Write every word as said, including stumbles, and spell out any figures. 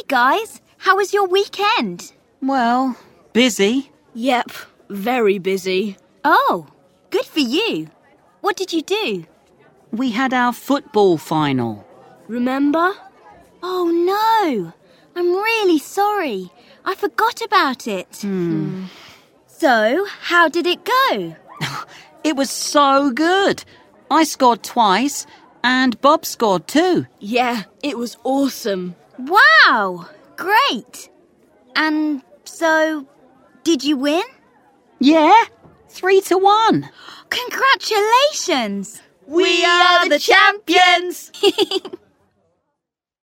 guys. How was your weekend? Well, busy. Yep, very busy. Oh, good for you. What did you do? We had our football final. Remember? Oh, no. I'm really sorry. I forgot about it. Hmm. So, how did it go? It was so good. I scored twice and Bob scored too. Yeah, it was awesome. Wow, great. And so, did you win? Yeah, three to one. Congratulations! We are the champions!